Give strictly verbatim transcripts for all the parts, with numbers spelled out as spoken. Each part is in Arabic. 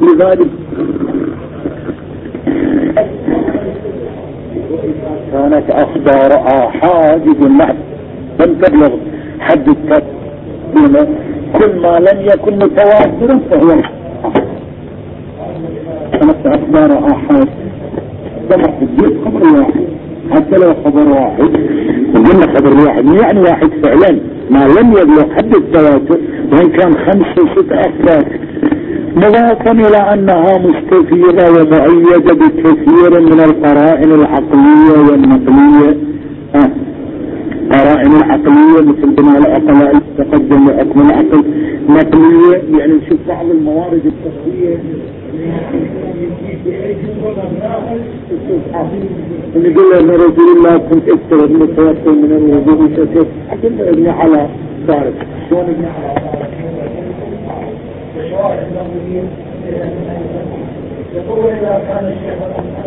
لذلك كانت أخبار آحاد يقول نعم لم تبلغ حد التسليم، كل ما لم يكن متواترا فهو كانت أخبار آحاد سمح الجيد خبر واحد، حتى لو خبر واحد وقلنا خبر واحد يعني واحد فعلا ما لم يبلغ حد التواتر، وإن كان خمسة ست أخبار، مضافا إلى أنها مستفيضة ومؤيدة بكثير من القرائن العقلية والنقلية. آه. قرائن العقلية مثل بناء العقلاء تقدم لحكم العقل، نقلية يعني نشوف بعض الموارد التقليدية نقول له ان رسول الله كنت اكثر من التوتر من الوضوء وشكل حكم ابن على صارت شلون ابن على يقول اذا كان الشيخ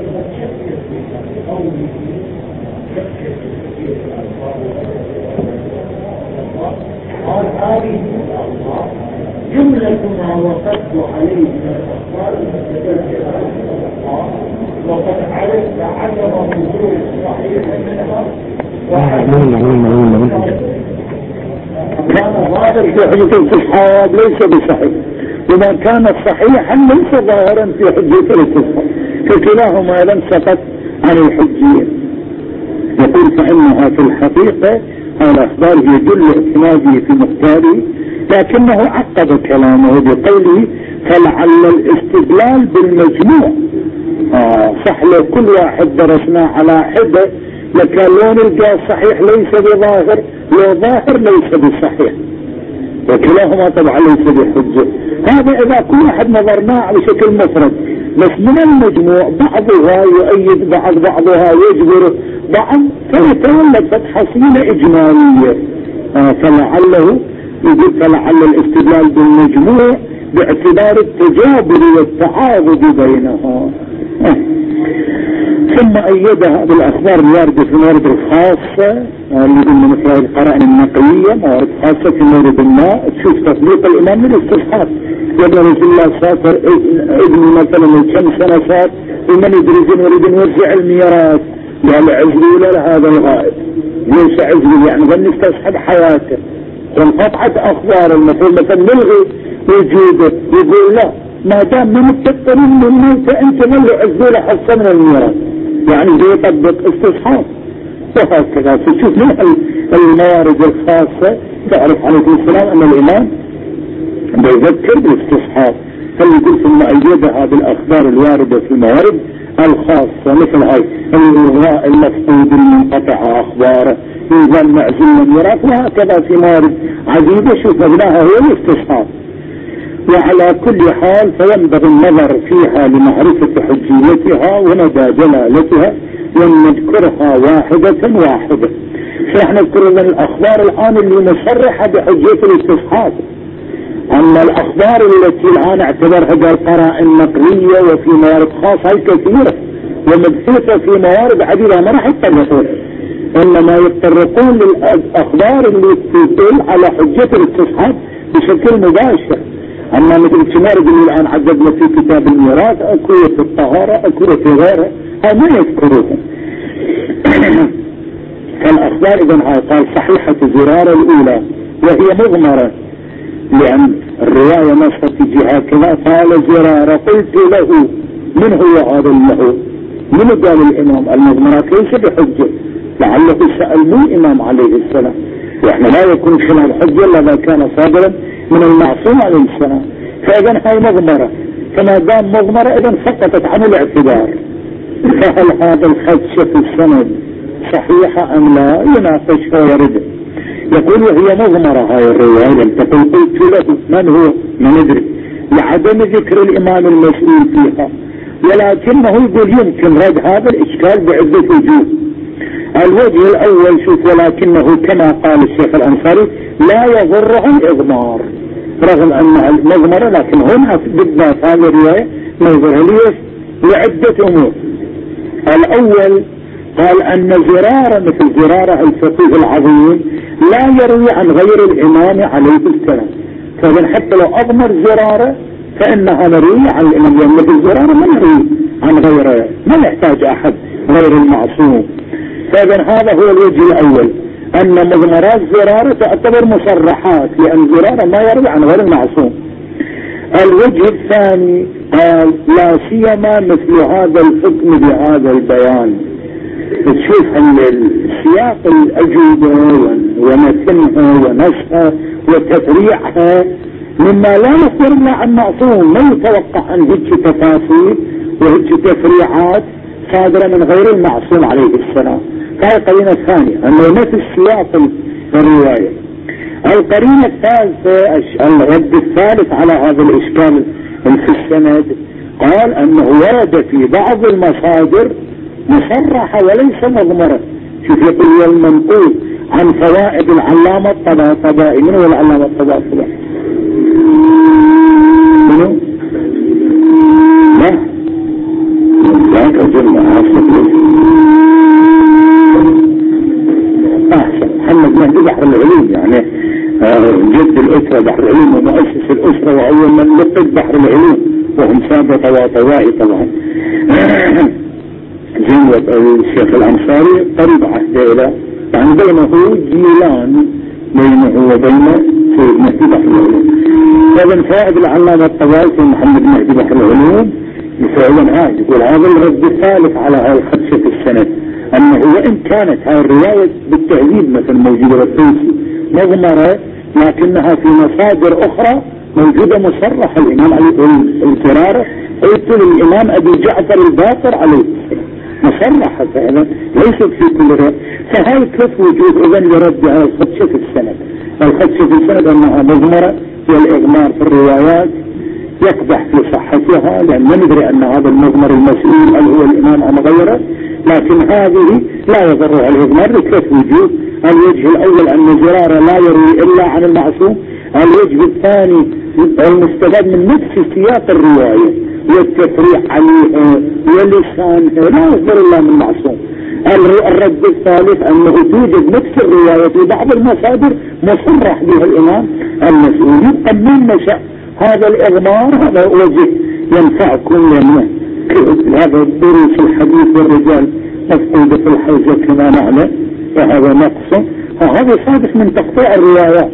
قال هذه جملة ما وصفت عليه من الأخبار المتكلمة وقد عرفت عدم وجود صحيح منها كان ظاهر في حجة الاستصحاب ليس بصحيح، وما كان صحيحا ليس ظاهرا في حجة الاستصحاب، فكلاهما لم سقط عن الحجية. يقول فإنها في الحقيقة الأخبار يدل اعتماده في مختاره، لكنه عقد كلامه بقوله فلعل الاستدلال بالمجموع. آه صح، لو كل واحد درسنا على حدة لكان لو نلقى صحيح ليس بظاهر، لو ظاهر ليس بصحيح، وكلاهما طبعا ليس بحجة. هذا إذا كل واحد نظرناه على شكل مفرد، بس من المجموع بعضها يؤيد بعض، بعضها يجبر بعض، فيتولد حصيلة إجمالية. آه فلعله يقول فلعل الاستدلال بالمجموع باعتبار التجابر والتعاضد بينها. آه. ثم أيدها بالأخبار الواردة في الموارد الخاصة اللي من مثل القرائن النقلية، موارد خاصة في مورد الماء، تشوف تطبيق الإمام من الاستصحاب. يبقى رسول الله سافر ابن مثلا من كم سنة صار ومن يدري ولد يوزع الميراث، يعني عزلي لهذا الغائب ليس عزلي يعني ظن يستصحب حياته، وانقطعت أخبار المفروض مثلا نلغي وجوده، يقول لا ما دام من التقريب من الموت انت ظل عزلي حصة من الميراث، يعني زي يطبق استصحاب. وهكذا تشوف من الموارد الخاصة تعرف عليه السلام أن الإمام بيذكر بالاستصحاب، فليقول ثم أيدها بالأخبار الواردة في الموارد الخاصة مثل هاي الإلغاء المفقود المنقطع أخباره إذا المعزل الميراث، وهكذا في موارد عديدة شوف مبناها هو الاستصحاب. وعلى كل حال فينبغي النظر فيها لمعرفة حجيتها ومدى جلالتها، ونذكرها واحدة واحدة. فنحن نذكر من الأخبار الآن اللي مصرحة بحجية الاستصحاب، أما الأخبار التي الآن اعتبرها بالقرائن النقلية وفي موارد خاصة هي كثيرة ومبثوثة في موارد عديدة ما راح يتطرقون، إنما يتطرقون للأخبار اللي تدل على حجية الاستصحاب بشكل مباشر. أما مثل الشمارد اللي الآن عددنا في كتاب الميراث أكو في الطهارة أكو في غيرها ما يذكرون. فالأخبار إذن قال صحيحة زرارة الأولى وهي مغمرة، لأن الرواية نصت في جهة كذا قال زرارة قلت له من هو هذا له؟ من قال الإمام؟ المغمرة ليس بحجة، لعله سأل مو الإمام عليه السلام، وإحنا لا يكون خلال حجة إلا إذا كان صادرا من المعصوم عليه السلام، فإذن هاي مغمرة، فما دام مغمرة إذن سقطت عن الاعتبار. فهل هذا الخدش في السند صحيحة أم لا؟ يناقشها ورده. يقول وهي مغمرة هاي الرواية، لم تقل قلت له من هو ما ندري لعدم ذكر الإمام المسؤول فيها، ولكنه يقول يمكن رد هذا الإشكال بعدة وجوه. الوجه الأول شوف ولكنه كما قال الشيخ الأنصاري لا يضره الإضمار، رغم أن المغمرة لكن هنا بالذات هذه الرواية ما يضره ليش؟ لعدة أمور. الأول قال أن زرارة مثل زرارة الفقيه العظيم لا يروي عن غير الإمام عليه السلام، فمن حتى لو أضمر زرارة فإنها مروية عن الإمام يملك الزرارة، ما نروي عن غيره، ما نحتاج أحد غير المعصوم. فإذن هذا هو الوجه الأول، أن مضمرات زرارة تعتبر مصرحات، لأن زرارة ما يروي عن غير المعصوم. الوجه الثاني قال لا سيما مثل هذا الحكم بهذا البيان. تشوف السياق الأجوبة ومتنها ونسها وتفريعها مما لا يصدر إلا عن معصوم، ما يتوقع أن هيك تفاصيل وهيك تفريعات صادرة من غير المعصوم عليه السلام. هذه قرينة ثانية، أنه نفس سياق الرواية. القرينة الثالثة الرد الثالث على هذا الإشكال في السند، قال أنه ورد في بعض المصادر مصرحة وليس مضمرة. شوف يقول المنقول عن فوائد العلامة الطباطبائي. من هو العلامة الطباطبائي؟ منو؟ لا ذاك أجل أحسن محمد مهدي بحر العلوم، يعني جد الأسرة بحر العلوم ومؤسس الأسرة وأول من لقب بحر العلوم، وهم سادة طباطبائي طبعا. زين الشيخ الأنصاري قريب عهده إلى، يعني بينه جيلان بينه وبين سيد مهدي بحر العلوم. فمن فائد العلامة الطباطبائي محمد مهدي بحر العلوم فعلا هاي يقول هذا الرد الثالث على هاي الخدشة في السند، أنه وإن كانت هاي الرواية بالتهذيب مثل موجودة بالطوسي مضمرة، لكنها في مصادر أخرى موجودة مصرحة. الإمام علي الزرارة قلت للإمام أبي جعفر الباقر عليه مصرحة فعلا ليست في كل رواية. فهاي ثلاث وجود إذن لرد هاي الخدشة في السند. الخدشة في السند أنها مضمرة، والإغمار في الروايات يقدح في صحتها، لأن ما ندري أن هذا المضمر المسؤول هل هو الإمام أم غيره، لكن هذه لا يضرها الإغمار لثلاث وجوه. الوجه الأول أن زرارة لا يروي إلا عن المعصوم. الوجه الثاني المستفاد من نفس سياق الرواية والتفريع عليها ولسانها لا يصدر إلا من المعصوم. الرد الثالث أنه توجد نفس الرواية في بعض المصادر مصرح بها الإمام المسؤول. يبقى من نشأ هذا الإغمار هذا وجه ينفعكم، لأنه هذا الدروس الحديث والرجال مفقودة في الحوزة كما نعلم، فهذا نقص. فهذا صادف من تقطيع الروايات.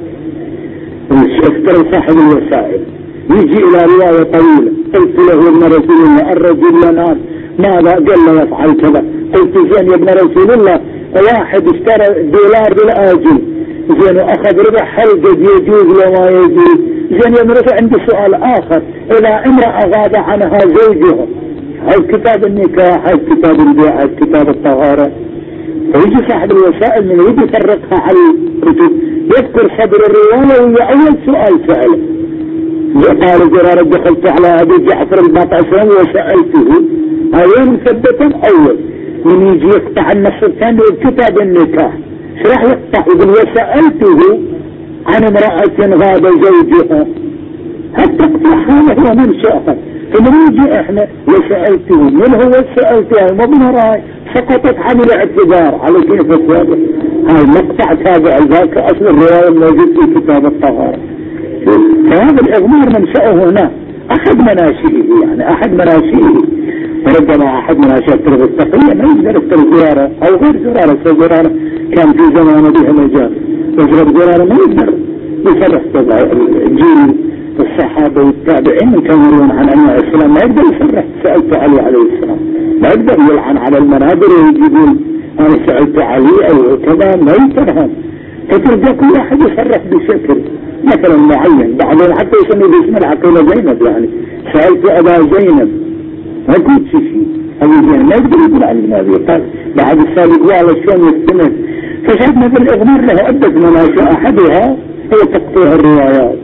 اشتري صاحب الوسائل يجي إلى رواية طويلة، قلت له ابن رسول الله الرجل ينام ماذا؟ قال له يفعل كذا. قلت زين يا ابن رسول الله واحد اشترى دولار بالآجل زين واخذ ربح، هل قد يجوز لما يجوز؟ زين يا ابن رسول عندي سؤال آخر، إذا امرأة غاب عنها زوجها، هل كتاب النكاح، هل كتاب البيع، هل كتاب الطهارة؟ فيجي صاحب الوسائل من يجي يفرقها على الرجل، يذكر صدر الرواية وهي أول سؤال سأله. قال زرارة دخلت على أبي جعفر الباقر وسألته أين مثبتا أول، من يجي يقطع النص الثاني كتاب النكاح، شو راح يقطع؟ يقول وسألته عن امرأة غاب زوجها. هالتقطيع هذا هو منشأها. فمن يجي احنا وسألته، من هو سألته مضمرة سقطت عن الاعتبار على كيف السابق. هاي مقطع تابع ذاك أصل الرواية الموجود في كتاب الطهارة. فهذا الإغمار منشأه هنا أحد مناشئه، يعني أحد مناشئه. فربما أحد مناشئ الترغ التقلية ما يقدر يفتر زرارة أو غير زرارة. زرارة كان في زمان بها مجال، وزرار زرارة ما يقدر يصرح تبع الجيل الصحابة والتابعين من كانوا يروون عن أنواع السلام، ما يقدر يصرح سألت علي عليه السلام، ما يقدر يلعن على المنابر ويجيبون أنا سألت علي أو كذا، ما يقدر. فتلقى كل واحد يصرح بشكل مثلا معين، بعضهم حتى يسمي باسم العقيلة زينب، يعني سألت أبا زينب ما قلت شيء أبو زينب، ما يقدر يقول عن النبي. قال بعد السابق وعلى الشام يستمر. فشاهدنا بالإغمار له عدة مناشئ، أحدها هو تقطيع الروايات.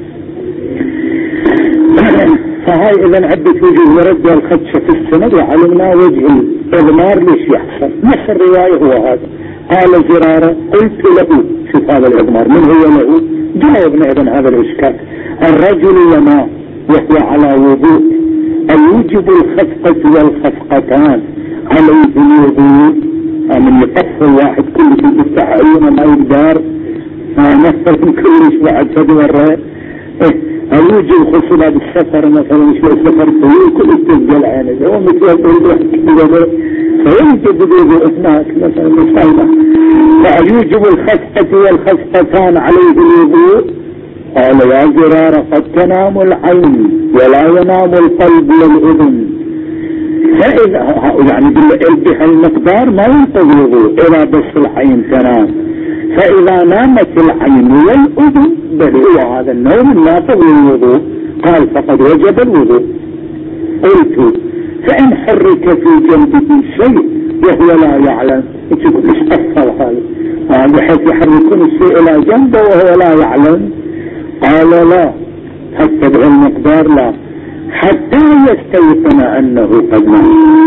فهاي إذا عدة وجه ورد الخدشة في السند، وعلمنا وجه الإغمار ليش يحصل. نفس الرواية هو هذا. قال زرارة قلت له، شوف هذا الإغمار من هو له؟ جاوبنا إذن هذا الإشكال. الرجل ينام وهو على وضوء، أيوجب الخفقة والخفقتان عليه الوضوء؟ من يقف الواحد كل شيء يفتح عيونه ما يقدر، ما نفر من كلش بعد فد مرة إيه الوجه خصوصا بالسفر مثلا شو السفر طويل كل التسجل عينه هو مثل يقول كذا فيوجد الوضوء هناك مثلا مصيبة فهل يوجب الخسفة والخسفتان عليه الوضوء؟ قال يا زرار قد تنام العين ولا ينام القلب والأذن. فإذا يعني بهالمقدار ما ينقض الوضوء إذا بس العين تنام، فإذا نامت العين والأذن بل هو هذا النوم الناقض للوضوء. قال فقد وجب الوضوء. قلت فإن حرك في جنبه شيء وهو لا يعلم، تقول ايش أفضل هذا بحيث يحركون الشيء إلى جنبه وهو لا يعلم؟ قال لا، حتى بهالمقدار لا، حتى يستيقن أنه قد نام،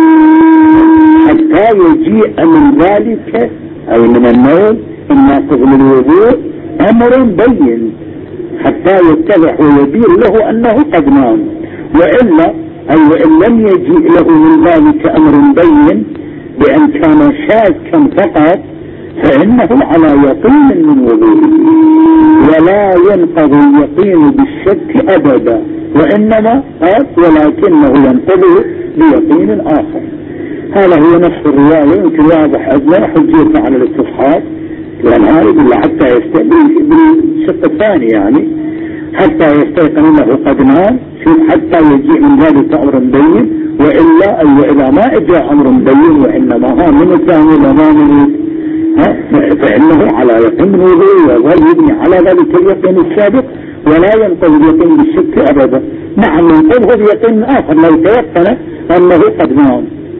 حتى يجيء من ذلك أي من النوم الناقض للوضوء أمر بين، حتى يتضح ويبين له أنه قد نام. وإلا أي وإن لم يجيء له من ذلك أمر بين بأن كان شاكا فقط فإنه على يقين من وضوءه، ولا ينقض اليقين بالشك أبدا، وإنما ولكنه ينقضه بيقين آخر. هذا هو نفس الرواية، يمكن واضح أدنى حجيته على الاستصحاب، لأن هذا حتى يستيقن بالشق الثاني يعني حتى يستيقن أنه قد نام. شوف حتى يجيء من ذلك أمر بين، وإلا أي وإذا ما إجاء أمر بين وإنما ها من الثاني الأمامي فإنه على يقين من وضوء وظل يبني على ذلك اليقين السابق ولا ينقض اليقين بالشك أبدا. نعم ينقضه بيقين آخر لو تيقن أنه قد نام.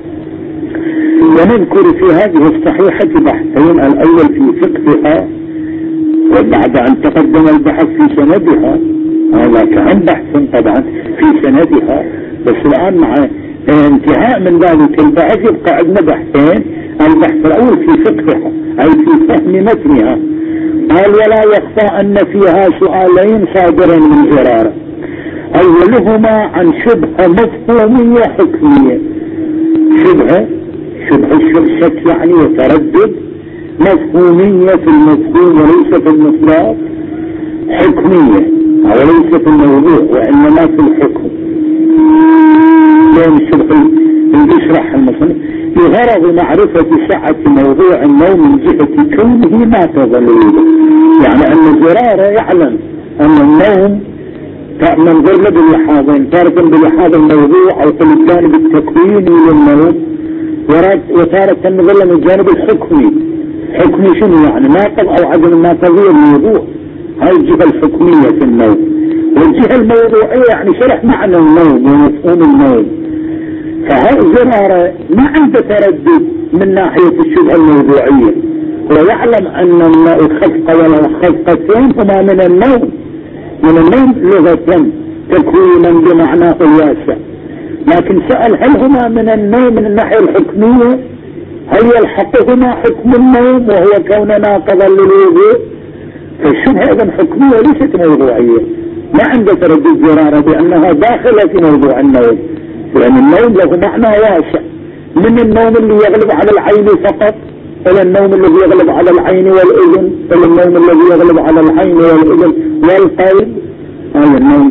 ونذكر في هذه الصحيحة بحثين، الأول في فقهها وبعد أن تقدم البحث في سندها، هذا كان بحث طبعا في سندها، بس الآن مع انتهاء من ذلك البحث يبقى عندنا بحثين. البحث الأول في فقهها أي في فهم متنها. قال ولا يخفى أن فيها سؤالين صادرا من زرارة، أولهما عن شبهة مفهومية حكمية. شبهة شبهة الشك يعني وتردد، مفهومية في المفهوم وليس في المطلق، حكمية وليس في الموضوع وإنما في الحكم. لين الشبهة يشرح المصنف بغرض معرفة سعة موضوع النوم من جهة كونه ما تظلله، يعني أن زرارة يعلم أن النوم من غير بلحاظين، تارة بلحاظ الموضوع أو في الجانب التكويني للنوم، وتارة من غير من الجانب الحكمي. حكمي شنو يعني؟ ناقض أو عدم الناقضية للوضوع، هاي الجهة الحكمية في النوم. والجهة الموضوعية يعني شرح معنى النوم ومفهوم النوم. فهذا زرارة ما عنده تردد من ناحية الشبهة الموضوعية، ويعلم أن الخفقة والخفقتين هما من النوم، من النوم لغة تكوينا بمعناه الواسع. لكن سأل هل هما من النوم من الناحية الحكمية؟ هل يلحقهما حكم النوم وهو كون ناقضا للوضوء؟ فالشبهة إذن حكمية ليست موضوعية. ما عنده تردد زرارة بأنها داخلة في موضوع النوم، لأن النوم له معنى واسع، من النوم اللي يغلب على العين فقط إلى النوم الذي يغلب على العين والأذن، إلى النوم الذي يغلب على العين والأذن والقلب. هذا النوم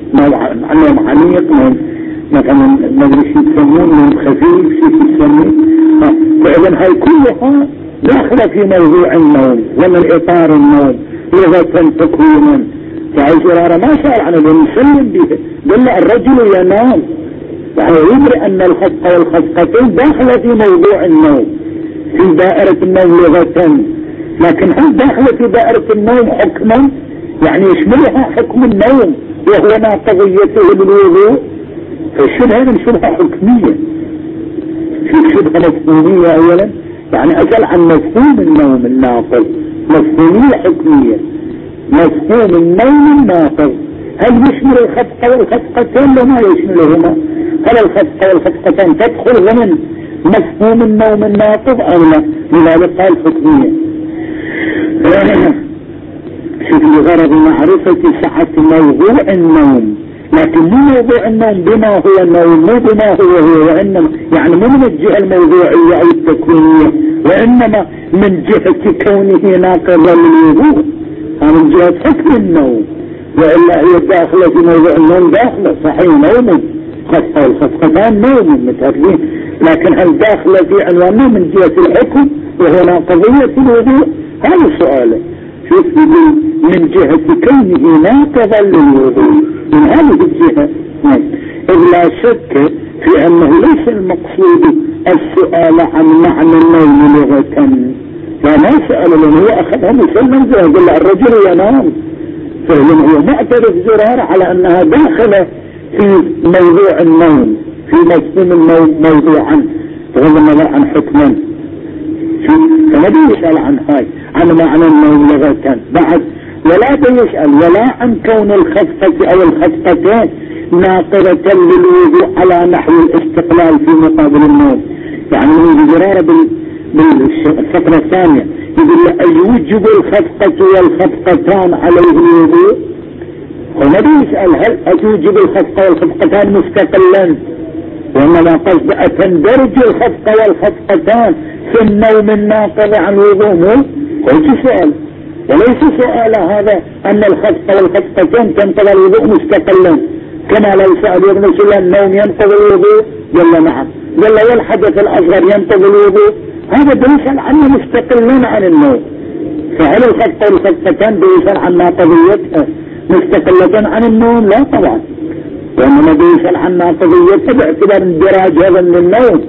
نوم عميق، نوم مثلا ما ادري شو يسمون، نوم خفيف شو يسمون. فإذا هاي كلها داخلة في موضوع النوم ومن إطار النوم لغة تكوينا. فالزرارة ما سأل عن المسلم به، قال الرجل ينام، يعني يدري أن الخفقة والخفقتين داخلة في موضوع النوم في دائرة النوم لغة، لكن هل داخلة في دائرة النوم حكما؟ يعني يشملها حكم النوم وهو ناقضيته بالوضوء. فالشبهة من شبهة حكمية، في شبهة مفهومية أولا، يعني أسأل عن مفهوم النوم الناقض، مفهومية حكمية. مفهوم النوم الناقض هل يشمل الخفقة والخفقتين وما يشملهما؟ هل الخفقة والخفقتين تدخل ضمن مفهوم النوم الناقض أو لا؟ لذلك قال حكمية. شوف لغرض معرفة سعة موضوع النوم، لكن مو موضوع النوم بما هو النوم، مو بما هو هو، وإنما يعني مو من الجهة الموضوعية أو التكوينية، وإنما من جهة كونه ناقضا للوضوء، من جهة حكم النوم وإلا هي داخلة في موضوع النوم داخلة صحيح نوم خفقة والخفقتان نوم متأكدين، لكن هل داخلة في عنوانه من جهة الحكم وهو ناقضية الوضوء؟ هذا سؤاله. شوف من جهة كونه ناقضا للوضوء من هذه الجهة، إذ لا شك في أنه ليس المقصود السؤال عن معنى النوم لغة، فما سأل لأنه هو أخذها مسلم زي يقول الرجل ينام، فلأنه هو معترف زرار على أنها داخلة في موضوع النوم في مفهوم النوم موضوعا بغض النظر عن حكما. فما بيسأل عن هاي عن معنى النوم لغة بعد، ولا بيسأل ولا عن كون الخفقة أو الخفقتين ناقضة للوضوء على نحو الاستقلال في مقابل النوم. يعني من جرارة بالفقرة الثانية يقول أيوجب الخفقة والخفقتان عليه الوضوء؟ هنا بيسأل هل أتوجب الخفقة والخفقتان مستقلا، وإنما قصد أتندرج الخفقة والخفقتان في النوم الناقض عن الوضوء؟ قلت سؤال، وليس سؤال هذا أن الخفقة والخفقتين تنقض الوضوء مستقلا، كما لو سأل ابن سلام النوم ينقض الوضوء قال نعم، قال والحدث الأصغر ينقض الوضوء، هذا بيسأل عنه مستقلين عن النوم. فهل الخفقة والخفقتان بيسأل عن ناقضيتها مستقلة عن النوم؟ لا طبعا، وإنما بيسأل عن ناقضيتها باعتبار اندراج هذا من النوم.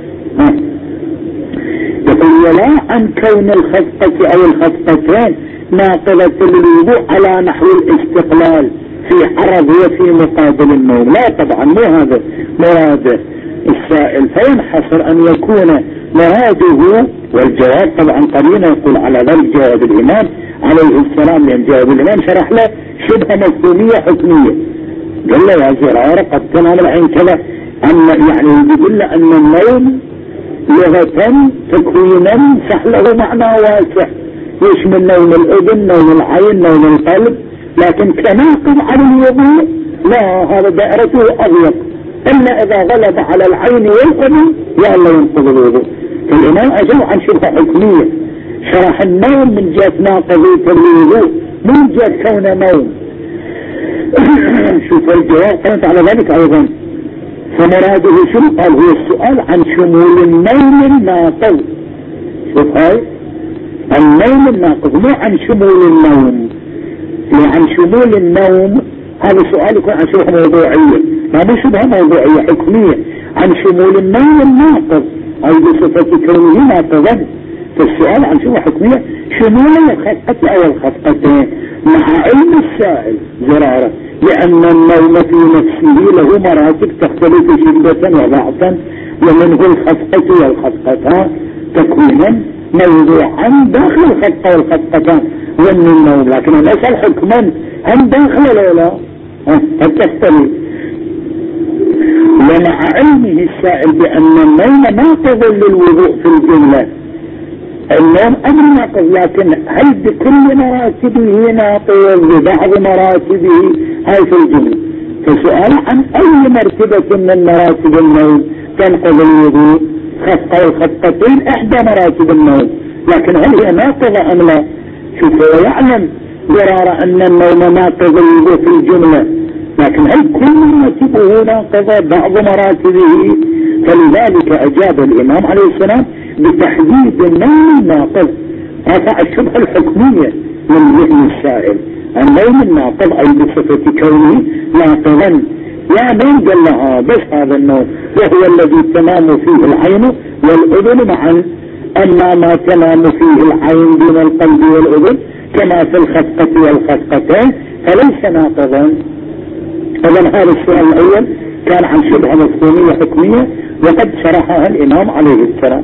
يقول ولا عن كون الخفقة أو الخفقتين ناقضة للوضوء على نحو الاستقلال في عرض وفي مقابل النوم، لا طبعا مو هذا مراده السائل، فينحصر أن يكون مراده، والجواب طبعا قرينا يقول على ذلك جواب الإمام عليه السلام، لأن جواب الإمام شرح له شبه مفهومية حكمية، قال له يا زرارة قد تنام العين كذا، أن يعني يقول له أن النوم لغة تكوينا صح له معنى واسع يشمل نوم الأذن نوم العين نوم القلب، لكن كناقض على الوضوء لا، هذا دائرته أضيق، إلا إذا غلب على العين والأذن يا الله ينقض الوضوء. فالإمام أجاب عن شبهة حكمية، شرح النوم من جهة ناقضية الوضوء من جهة كون نوم. شوف الجواب كانت على ذلك أيضا، فمراده شنو؟ قال هو السؤال عن شمول النوم الناقض. شوف هاي النوم الناقض مو عن شمول النوم، عن شمول النوم هذا السؤال يكون عن شبهة موضوعية، ما مو شبهة موضوعية حكمية، عن شمول النوم الناقض أي بصفة كونه ناقضا. فالسؤال عن شبهة حكمية شمول الخفقة أو الخفقتين مع علم السائل زرارة، لأن النوم في نفسه له مراتب تختلف شدة وضعفا، ومنه الخفقة والخفقتان تكوينا موضوعا داخل الخفقة والخفقتان ومن النوم، لكن الأسأل حكما هم داخل ولا لا؟ قد تختلف. ومع علمه السائل بأن النوم ناقض للوضوء في الجملة، النوم أمر ناقض، لكن هل بكل مراتبه ناقض ببعض مراتبه هاي في الجملة؟ فسؤال عن أي مرتبة من مراتب النوم تنقض الوضوء؟ خفقة والخفقتين إحدى مراتب النوم، لكن هل هي ناقضة أم لا؟ شوف هو يعلم قرار أن النوم ناقض الوضوء في الجملة، لكن هل كل مراتبه ناقضة بعض مراتبه؟ فلذلك أجاب الإمام عليه السلام بتحديد النوم الناقض، رفع الشبهة الحكمية من ذهن السائل. النوم الناقض أي بصفة كونه ناقضا، يا من قال لها بس هذا النوم وهو الذي تنام فيه العين والأذن معا، أما ما تنام فيه العين دون القلب والأذن كما في الخفقة والخفقتين فليس ناقضا. إذن هذا السؤال الأول كان عن شبهة مفهومية حكمية وقد شرحها الإمام عليه السلام.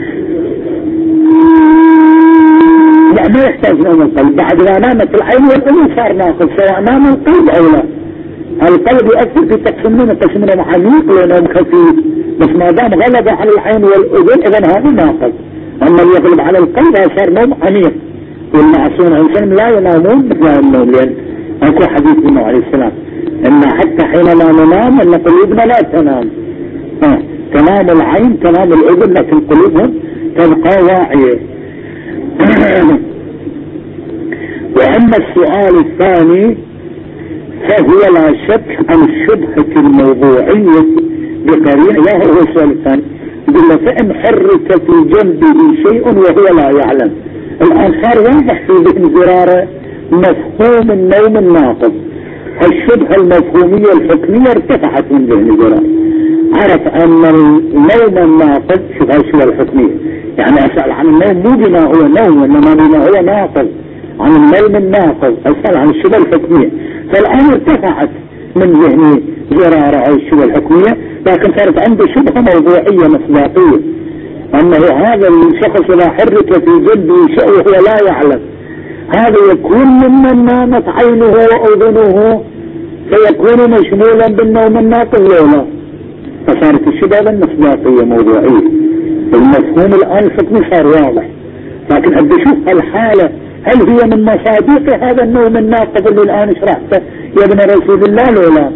لا ما يحتاج نوم القلب، بعد ما نامت العين والأذن صار ناقض سواء نام القلب أو لا. القلب يؤثر في تقسيمين تقسيمين عميق لنوم خفيف، بس ما دام غلب على العين والأذن إذن هذا ناقض. أما اللي يغلب على القلب صار نوم عميق، والمعصوم الإنسان لا ينامون مثل النوم، لأن أكو حديث منه عليه السلام إن حتى حينما ننام أن قلوبنا لا تنام، اه. تنام العين تنام الأذن لكن قلوبهم تبقى واعية. وأما السؤال الثاني فهو لا شك عن الشبهة الموضوعية بقرينة. لا هو السؤال الثاني يقول له فإن حرك في جنبه شيء وهو لا يعلم. الآن صار واضح في ذهن زرارة مفهوم النوم الناقض. الشبهة المفهومية الحكمية ارتفعت من ذهن زرارة، عرف أن النوم الناقض شبهة الشبهة الحكمية، يعني أسأل عن النوم مو بما هو نوم وإنما بما هو ناقض، عن النوم الناقض أسأل عن الشبهة الحكمية. فالآن ارتفعت من ذهن زرارة على الشبهة الحكمية، لكن صارت عنده شبهة موضوعية مصداقية أنه هذا الشخص لا حرك في جنبه شيء وهو لا يعلم، هذا يكون ممن نامت عينه وأذنه فيكون مشمولا بالنوم الناقض ولا. فصارت الشبهة المصداقية موضوعية. المفهوم الآن الحكمي صار واضح، لكن أبدي أشوف الحالة هل هي من مصادق هذا النوم الناقض اللي الآن شرحته يا ابن رسول الله ولا؟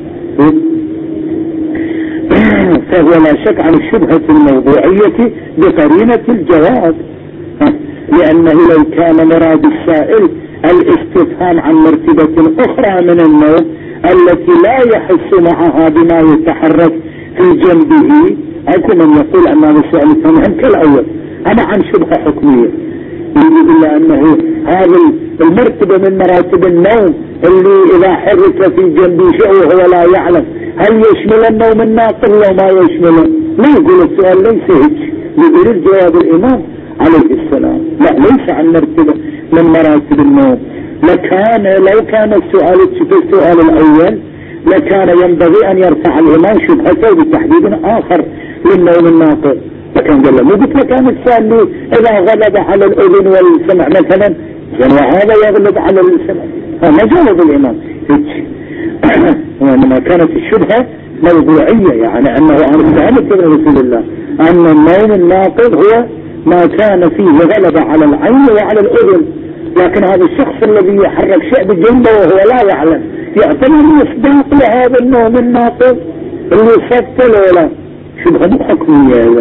فهو لا شك عن الشبهة الموضوعية بقرينة الجواب، لأنه لو كان مراد السائل الاستفهام عن مرتبة أخرى من النوم التي لا يحس معها بما يتحرك في جنبه، أكو من يقول أن هذا السؤال الثاني كالأول أنا عن شبهة حكمية يقول إلا أنه هذه المرتبة من مراتب النوم اللي إذا حرك في جنبه شيء وهو لا يعلم هل يشمل النوم الناقض لو ما يشمله؟ لا يقول السؤال ليس هيك، يقول الجواب الإمام عليه السلام لا ليس عن مرتبة من مراتب النوم. لكان لو كان السؤال في السؤال الأول لكان ينبغي أن يرفع الإمام شبهته بتحديد آخر للنوم الناقض، لكن قال له مو قلت لك أنا السؤال لي إذا غلب على الأذن والسمع مثلا وهذا يغلب على السمع، فما جاوب الإمام هيك. وإنما كانت الشبهة موضوعية، يعني أنه أنا سألت ابن رسول الله أن النوم الناقض هو ما كان فيه غلبة على العين وعلى الأذن، لكن هذا الشخص الذي يحرك شيء بجنبه وهو لا يعلم يعتبر مصداق لهذا النوم الناقض اللي صدت ولا شبهة حكمية.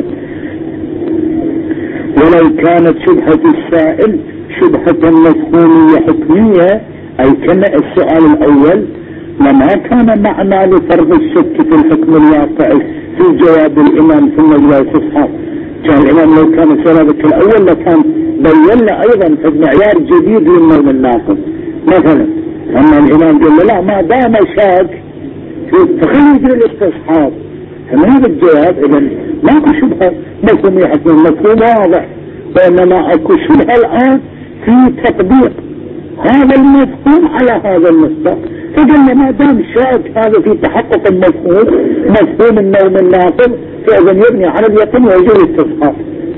ولو كانت شبهة السائل شبهة مفهومية حكمية أي كان السؤال الأول لما كان معنى لفرض الشك في الحكم الواقع في جواب الإمام ثم جواب الصحاب. كان الإمام لو كان سؤالك الأول لكان بين له أيضا معيار جديد للنوم الناقض مثلا، أما الإمام قال له لا ما دام شاك فخلي يجري الاستصحاب. فمن هذا الجواب إذن ماكو شبهة مفهومية حكم المفهوم واضح، وإنما أكو شبهة الآن في تطبيق هذا المفهوم على هذا المصداق. فقال ما دام شاك هذا في تحقق المفهوم مفهوم النوم الناقض فإذن يبني على اليقين ويجري الاستصحاب.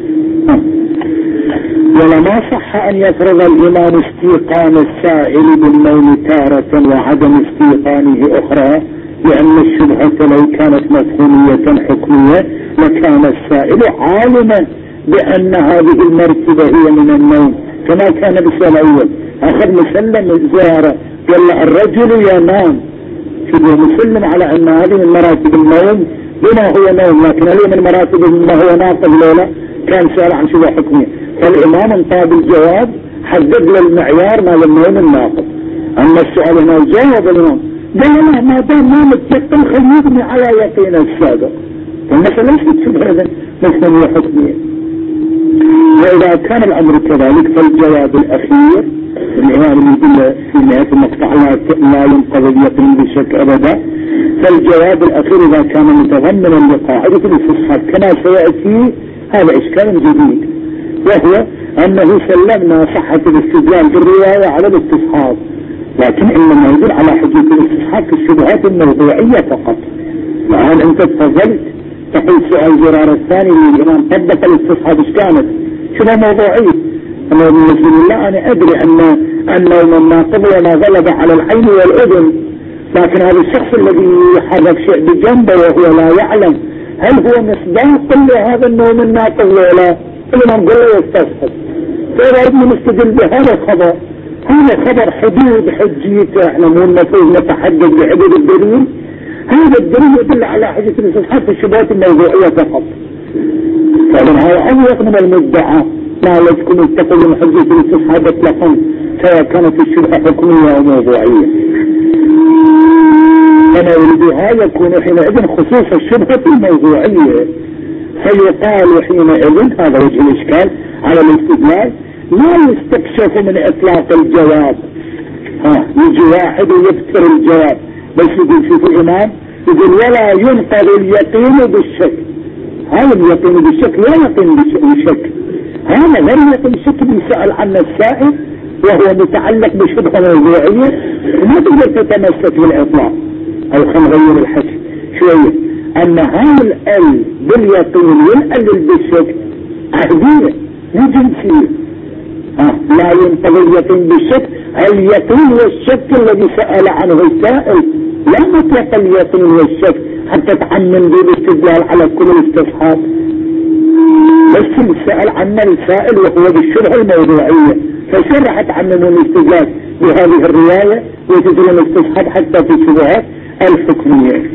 ولما صح أن يفرض الإمام استيقان السائل بالنوم تارة وعدم استيقانه أخرى، لأن الشبهة لو كانت مفهومية حكمية لكان السائل عالما بأن هذه المرتبة هي من النوم كما كان بالسؤال الأول. أخذ مسلم الزيارة قال الرجل ينام، شبه مسلم على أن هذه من مراتب النوم بما هو نوم، لكن هل من مراتب ما هو ناقض لولا كان سأل عن شبهة حكمية. فالإمام انطاب الجواب حدد للمعيار ما للنوم الناقض. أما السؤال هنا جاوب الإمام قال له ما دام ما متيقن خليه يبني على يقين السابق، فالمسألة ليست شبهة مفهومية حكمية. وإذا كان الأمر كذلك فالجواب الأخير الإمام يقول في نهاية المقطع لا ينقض اليقين بشك أبدا. فالجواب الأخير إذا كان متضمنا لقاعدة الاستصحاب كما سيأتي هذا إشكال جديد، وهو أنه سلمنا صحة الاستدلال بالرواية على الاستصحاب، لكن إنما يدل على حجة الاستصحاب في الشبهات الموضوعية فقط. الآن أنت تفضلت تقول سؤال زرار الثاني للإمام طبق الاستصحاب ايش كانت؟ شبهة موضوعية. أنا من رسول الله أنا أدري أن النوم الناقض وما غلب على العين والأذن، لكن هذا الشخص الذي يحرك شيء بجنبه وهو لا يعلم هل هو مصداق لهذا النوم الناقض ولا؟ الإمام قال له يستصحب. فإذا أردنا نستدل بهذا الخبر، هذا خبر حدود حجيته، احنا مو المفروض نتحدث بحدود الدليل، هذا الدليل يدل على حجة الاستصحاب في الشبهات الموضوعية فقط. فإذا هذا أضيق من المدعى ما لكم اتقوا من حجة الاستصحاب اطلاقا سواء كانت الشبهة حكمية أو موضوعية. فموردها يكون حينئذ خصوص الشبهة الموضوعية، فيقال حينئذ هذا وجه الإشكال على الاستدلال لا يستكشف من إطلاق الجواب. ها يجي واحد ويبتر الجواب بس يقول شوف الإمام يقول ولا ينقض اليقين بالشك. هذا اليقين بالشك لا يقين بالشك، هذا غير يقين بالشك يسأل عنه السائل وهو متعلق بشبهة موضوعية، ما تقدر تتمسك بالإطلاق. أو خلينا نغير الحكي شوية، أن هذا ال باليقين والال بالشك عهدية مو جنسية. لا ينقض اليقين بالشك، اليقين والشك الذي سأل عنه السائل لا مطلق اليقين والشك حتى تعمم بالاستدلال على كل الاستصحاب، بس سأل عنه السائل وهو بالشبهة الموضوعية، فشرح تعمم الاستدلال بهذه الرواية وتدل الاستصحاب حتى في الشبهات الحكمية.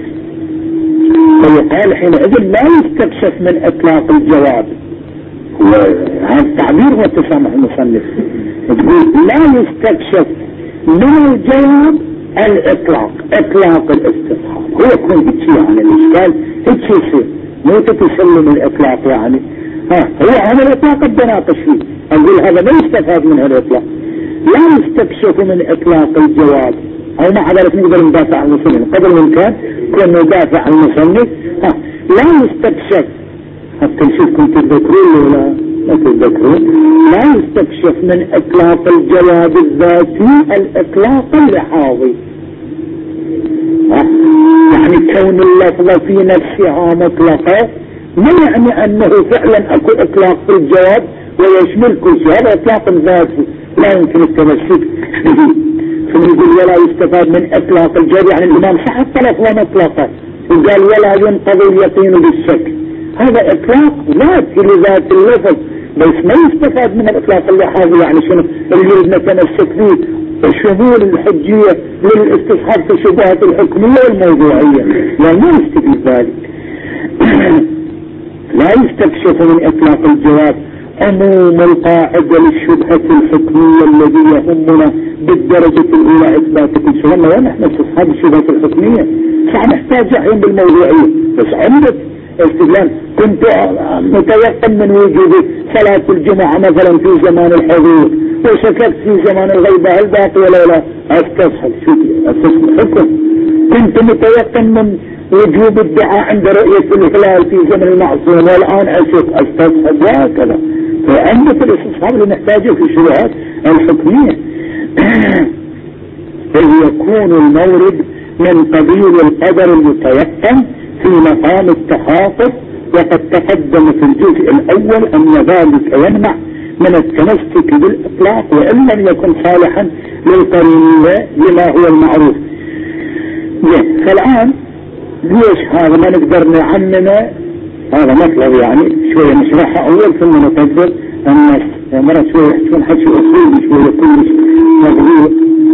فيقال حينئذ لا يستكشف من اطلاق الجواب. هذا التعبير هو تسامح المصنف، تقول لا يستكشف من الجواب الاطلاق، اطلاق الاستصحاب هو يكون هيك يعني الاشكال هيك يصير، مو تتسلم الاطلاق يعني. ها هو هذا الاطلاق التناقش فيه، اقول هذا لا يستفاد من هذا الاطلاق. لا يستكشف من اطلاق الجواب، او مع ذلك نقدر ندافع عن المصنف قدر الامكان كنا ندافع عن المصنف. ها لا يستكشف، حتى نشوفكم تتذكرون ولا ما تتذكرون. لا يستكشف من اطلاق الجواب الذاتي الاطلاق اللحاظي، يعني كون اللفظة في نفسها مطلقة ما يعني انه فعلا اكو اطلاق في الجواب ويشمل كل شيء، هذا اطلاق ذاتي لا يمكن التمسك به. فنقول ولا يستفاد من اطلاق الجواب، يعني الامام صح لفظة مطلقة وقال ولا ينقضي اليقين بالشك، هذا اطلاق ذاتي لذات اللفظ بس ما يستفاد من الاطلاق اللحاظي. يعني شنو اللي نتمسك فيه؟ الشمول الحجية للاستصحاب في الشبهات الحكمية والموضوعية، يعني ما يستفيد ذلك. لا يستكشف من اطلاق الجواب عموم القاعدة للشبهة الحكمية الذي يهمنا بالدرجة الاولى اثبات كل شيء. ونحن استصحاب الشبهة الحكمية سنحتاج عين بالموضوعية، بس عندك استدلال كنت متيقن من وجود صلاة الجمعة مثلا في زمان الحضور وشككت في زمان الغيبة هل باقي ولا لا، استصحب شو استصحب حكم. كنت متيقن من وجوب الدعاء عند رؤية الهلال في زمن المعصوم والآن أشك استصحب، وهكذا. فعندك الاستصحاب اللي نحتاجه في الشبهات الحكمية. إذ يكون المورد من قبيل القدر المتيقن في مقام التخاطب، وقد تقدم في الجزء الأول أن ذلك يمنع من التمسك بالإطلاق وإن لم يكن صالحا للقرينة لما هو المعروف. فالآن ليش هذا ما نقدر نعممه؟ هذا مطلب يعني شوية نشرحها أول ثم نقدر الناس مرة شوية يحكون حكي أصولي شوية كلش مضبوط.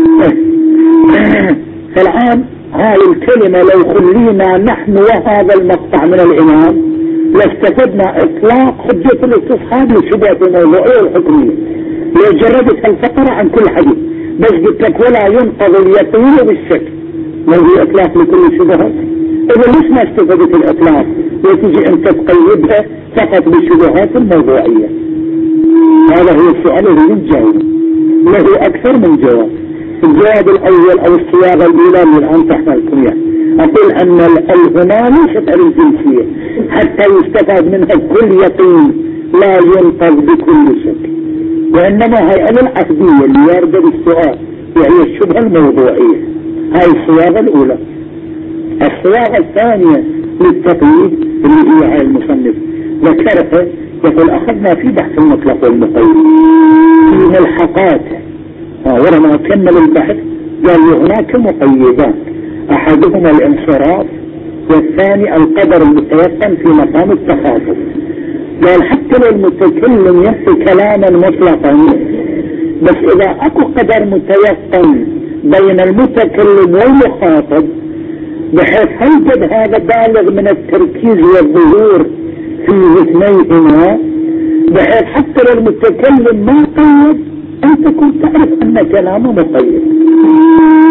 فالآن هاي الكلمة لو خلينا نحن وهذا المقطع من الإمام لاستفدنا إطلاق حجة الاستصحاب للشبهة الموضوعية والحكمية، لو جردت الفقرة عن كل حديث بس قلت لك ولا ينقض اليقين بالشك موضوع إطلاق لكل شبهة. إذا ليش ما استفدت الإطلاق وتجي أنت تقيدها فقط بالشبهات الموضوعية؟ هذا هو السؤال الذي نجاوب له أكثر من جواب. الجواب الأول أو الصياغة الأولى اللي الآن تحملكم يعني أقول أن ال هنا ليست على الجنسية حتى يستفاد منها كل يقين لا ينقض بكل شك، وإنما هي العهدية اللي واردة بالسؤال وهي الشبهة الموضوعية. هاي الصياغة الأولى. الصياغة الثانية للتقييد اللي هي هاي المصنف ذكرها، يقول أخذنا في بحث المطلق والمقيد في ملحقاته ولما كمل البحث قال هناك مقيدات، احدهما الانصراف والثاني القدر المتيقن في مقام التخاطب. قال حتى لو المتكلم يحكي كلاما مطلقا بس اذا اكو قدر متيقن بين المتكلم والمخاطب بحيث يوجد هذا بالغ من التركيز والظهور في اثنيهما بحيث حتى لو المتكلم ما قيد انت كنت تعرف ان كلامه مقيد.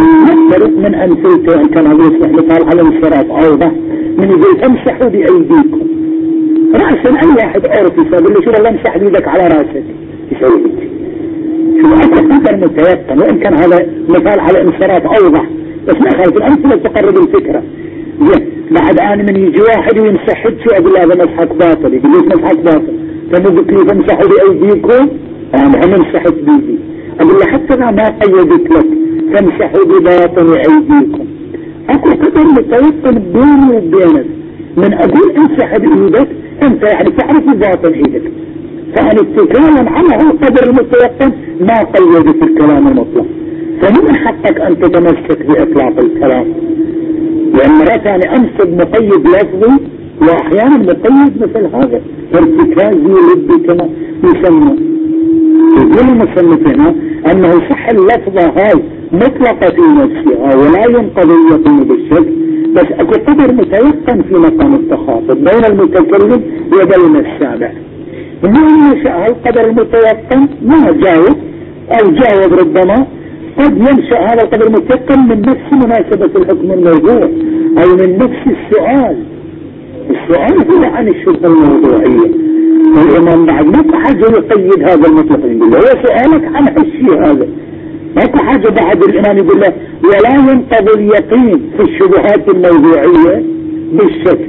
يفترق من أمثلته أن كان هذا يصلح مثال على الانصراف أوضح من يقول امسحوا بأيديكم رأسا. أي واحد عرف يقول له شو الله امسح بيدك على رأسك يسوي هيك. شو أكو قدر متيقن، وإن كان هذا مثال على انصراف أوضح بس ما خالف الأمثلة تقرب الفكرة. بعد آن من يجي واحد ويمسح شو أقول له هذا مسحك باطل، يقول ليش مسحك باطل؟ فمو قلت لي فامسحوا بأيديكم أنا هم مسحت بيدي. أقول له حتى ما قيدت لك فامسحوا بباطن أيديكم. أكو قدر متيقن بيني وبينك من أقول امسح بإيدك أنت يعني تعرف باطن إيدك، فأنا اتكالا عنه القدر المتيقن ما قيدت الكلام المطلق، فمن حقك أن تتمسك بإطلاق الكلام. لأن مرات يعني أمسك مقيد لفظي وأحيانا مقيد مثل هذا ارتكازي لبي كما يسمى. يقول المصنف هنا أنه صح اللفظة هاي مطلقة في نفسها ولا ينقضي اليقين بالشك، بس أكو قدر متيقن في مقام التخاطب بين المتكلم وبين السامع. إنه ينشأ القدر المتيقن ما جاوب أو جاوب ربما قد ينشأ هذا القدر المتيقن من نفس مناسبة الحكم الموضوع أو من نفس السؤال. السؤال هو عن الشبهة الموضوعية، والإمام بعد ما حاجة يقيد هذا المطلق، يقول له هو سؤالك عن الشيء هذا، ما حاجة بعد الإمام يقول له ولا ينقضي اليقين في الشبهات الموضوعية بالشك.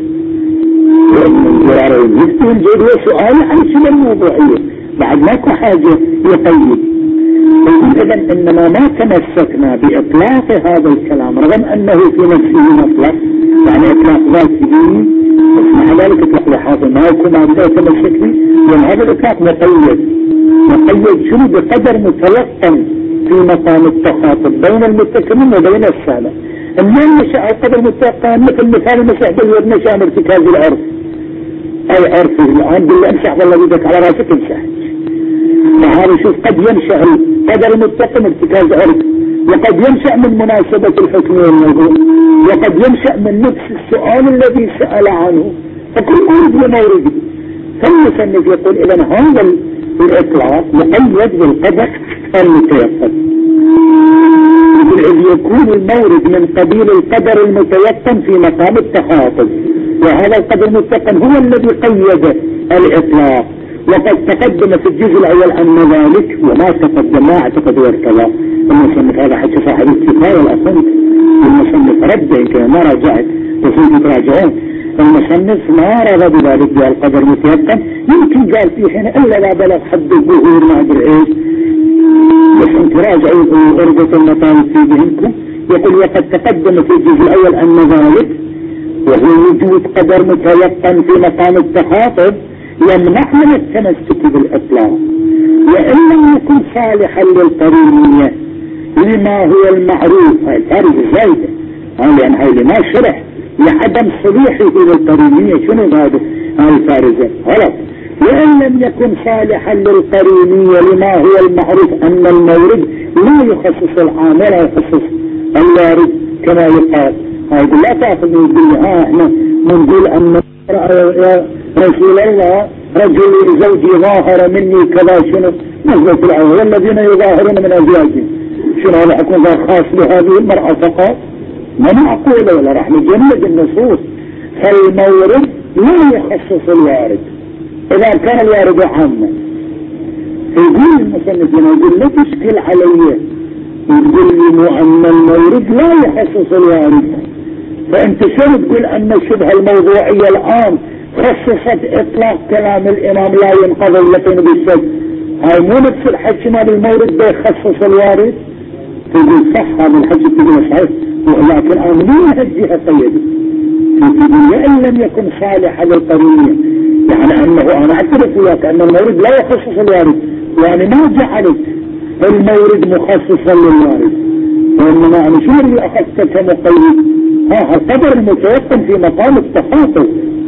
هو سؤال عن الشبهة الموضوعية بعد ما حاجة يقيد. إذن إنما ما تمسكنا بإطلاق هذا الكلام رغم أنه في نفسه مطلق يعني إطلاق ذاته، بس مع ذلك إطلاق لحاظه ما يكون ما بدأ يتمسك به، لأن هذا الإطلاق مقيد مقيد شنو بقدر متيقن في مقام التخاطب بين المتكلم وبين السامع. إنما نشأ القدر متيقن مثل مثال المسح باليد نشأ من ارتكاز العرف، أي عرف الآن بالله امسح والله يدك على راسك امسح. فهذا شوف قد ينشأ القدر المتقن ارتكاز عرف، وقد ينشأ من مناسبة الحكم والموضوع، وقد ينشأ من نفس السؤال الذي سأل عنه، فكل مورد ومورد. فالمصنف يقول إذن هذا الإطلاق مقيد بالقدر المتيقن، إذ يكون المورد من قبيل القدر المتيقن في مقام التخاطب، وهذا القدر المتيقن هو الذي قيد الإطلاق. وقد تقدم في الجزء الأول أن ذلك وما تقدم ما اعتقد وارتضى. المصنف هذا حكى صاحب الكفاية والأصنف، المصنف رد يمكن ما راجعت وفيه تراجعون، المصنف ما رغب بذلك بالقدر المتيقن، يمكن قال فيه هنا إلا لا بلغ حد الظهور ما أدري إيش، بس انت راجعوا أرجة المطالب في ذهنكم. يقول وقد تقدم في الجزء الأول أن ذلك وهو وجود قدر متيقن في مقام التخاطب يمنع من التمسك بالإطلاق، وإن لم يكن صالحا للقرينية لما هو المعروف. هاي الفارق الزايدة، لأن هاي لما شرح لعدم صليحه للقرينية. شنو هذا؟ هاي الفارقة غلط. وإن لم يكن صالحا للقرينية لما هو المعروف أن المورد لا يخصص العام ولا يخصص الوارد كما يقال. هاي لا تأخذ من يقول ها احنا نقول أن يا رسول الله رجل زوجي ظاهر مني كذا شنو نزلت العوض والذين يظاهرون من أزواجهم، شنو هذا حكم خاص بهذه المرأة فقط؟ ما معقولة ولا راح نجمد النصوص. فالمورد لا يخصص الوارد إذا كان الوارد عاما. يقول المصنف هنا يقول لا تشكل علي، يقول لي أن المورد لا يخصص الوارد، فأنت شو تقول أن الشبهة الموضوعية الآن خصصت إطلاق كلام الإمام لا ينقضي اليقين بالشك؟ هاي مو نفس الحكي مال المورد بيخصص الوارد. تقول صح هذا الحكي تقول صحيح، ولكن أنا مو هالجهة قيدت. تقول وإن لم يكن صالحا للقرينية، يعني أنه أنا أعترف وياك أن المورد لا يخصص الوارد، يعني ما جعلت المورد مخصصا للوارد، وإنما أنا شو اللي أخذت كمقيد؟ ها القدر المتيقن في مقام التخاطب.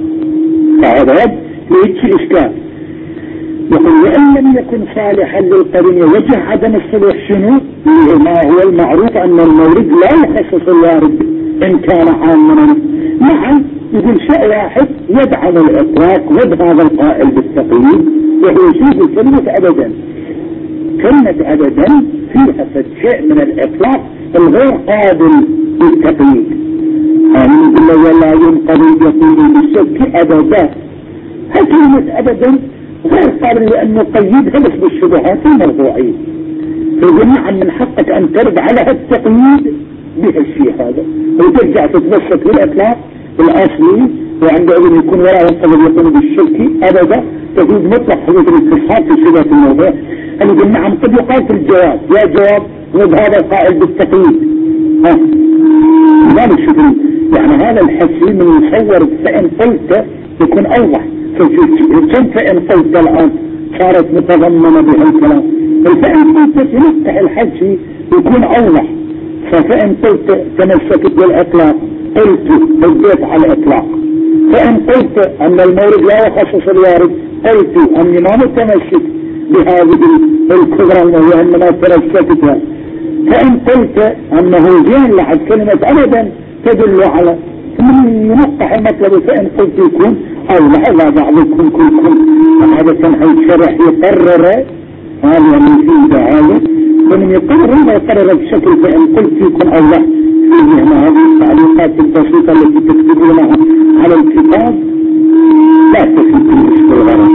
فهذا يجي الإشكال. يقول وإن لم يكن صالحا للقرينية وجه عدم الصلح شنو؟ ما هو المعروف أن المورد لا يخصص الوارد إن كان عاما. نعم يقول شيء واحد يدعم الإطلاق وبهذا القائل بالتقييد، وهو يشوف كلمة أبدا. كلمة أبدا فيها شيء من الإطلاق الغير قابل للتقييد. يعني يقول له ولا ينقضي اليقين بالشك ابدا. كلمة ابدا غير قابل لان نقيدها بس بالشبهات الموضوعية. فجميعا من حقك ان ترد على التقييد بهالشيء هذا وترجع تتمسك بالاطلاق الاصلي، وعندئذ يكون ولا ينقضي اليقين بالشك ابدا تجوز مطلق حدوث الاستصحاب في صفة الموضوع. الجميع قد يقال في الجواب يا جواب وبهذا القائل بالتقييد. ها ذلك شكري يعني هذا الحسين من يصور فإن قلت يكون أوضح. كم فإن قلت الآن صارت متضمنة بهالكلام. فإن قلت تنفتح الحسي يكون أوضح. فإن قلت تمسكت بالإطلاق قلت بديت على الإطلاق. فإن قلت أن المورد لا يخصص الوارد قلت أني ما متمسك بهذه الكبرى وهي أنما تمسكتها. فإن قلت أنه زين لعد كلمة أبدا تدل على من ينقح المطلب. فإن قلت يكون أوضح. لا بعضكم كلكم هذا كان الشرح يقرر هذا من فيه دعاية ومن يقرر ما يقرر بشكل. فإن قلت يكون أوضح. هذه التعليقات البسيطة التي تكتبونها على الكتاب لا تفيد بالنسبة للغرض.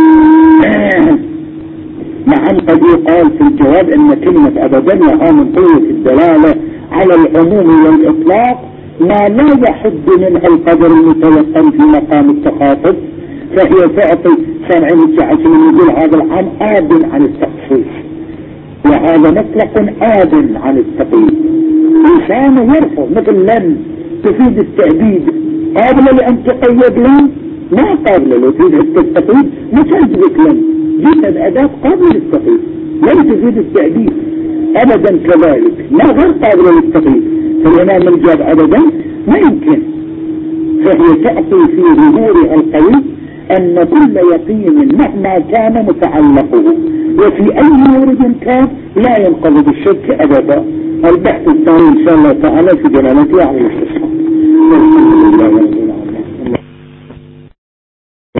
نعم قد يقال في الجواب ان كلمة ابدا لها من قوة الدلالة على العموم والاطلاق ما لا يحد منها القدر المتيقن في مقام التخاطب، فهي تعطي سامعين الجحش من يقول هذا العام آب عن التخصيص وهذا مطلق آب عن التقييد. إنسان يرفض مثل لن تفيد التأبيد قابلة لأن تقيد لن ما قابلة لو تفيد التقييد ما تعجبك لن جيت الأداة قابلة للتقييد لن تفيد التأبيد أبدا كذلك ما غير قابلة للتقييد. فالإمام الجاب أبدا ما يمكن. فهي تعطي في ظهورها القوي أن كل يقين مهما كان متعلقه وفي أي مورد كان لا ينقض بالشك أبدا. البحث الثاني إن شاء الله تعالى في دلالته على الاختصار.